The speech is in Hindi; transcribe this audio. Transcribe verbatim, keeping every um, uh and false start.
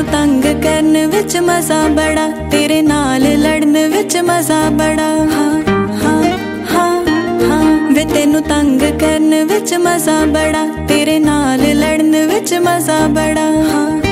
तंग करन विच मजा बड़ा, तेरे नाल लड़न विच मजा बड़ा। हाँ हाँ हाँ हाँ वे तेनू तंग करन विच मजा बड़ा, तेरे नाल लड़न विच मजा बड़ा। हाँ